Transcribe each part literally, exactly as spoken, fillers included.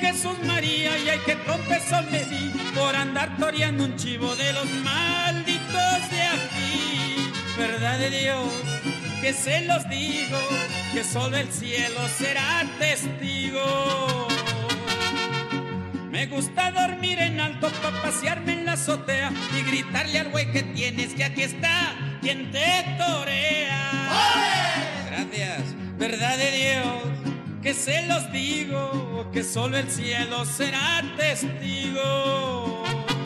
Jesús María, y hay que tropezón me di por andar toreando un chivo de los malditos de aquí. Verdad de Dios, que se los digo, que solo el cielo será testigo. Me gusta dormir en alto pa' pasearme en la azotea y gritarle al güey que tienes que aquí está quien te torea. ¡Ole! Gracias. Verdad de Dios, que se los digo, que solo el cielo será testigo.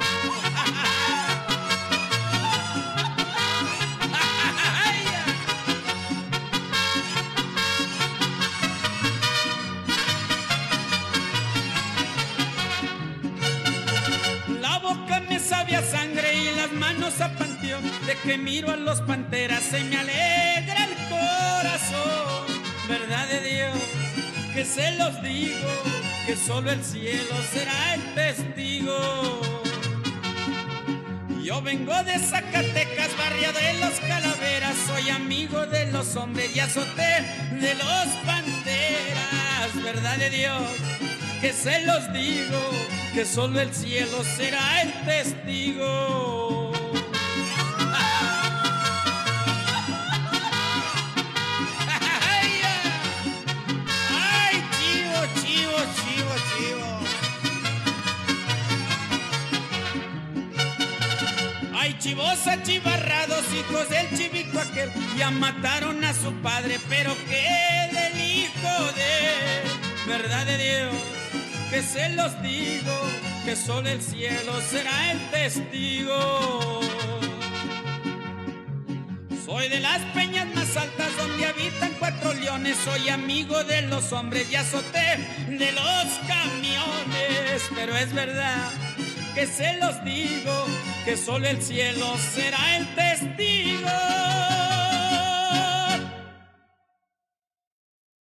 La boca me sabe a sangre y las manos a panteón. De que miro a los panteras se me alegra el corazón. Verdad de Dios, que se los digo, que solo el cielo será el testigo. Yo vengo de Zacatecas, barrio de los Calaveras, soy amigo de los hombres y azoté de los panteras. Verdad de Dios, que se los digo, que solo el cielo será el testigo. Ay, chivos achivarrados, hijos del chivico aquel, ya mataron a su padre, pero qué del hijo de... Verdad de Dios, que se los digo, que solo el cielo será el testigo. Soy de las peñas más altas donde habitan cuatro leones, soy amigo de los hombres y azoté de los camiones. Pero es verdad que se los digo, que solo el cielo será el testigo.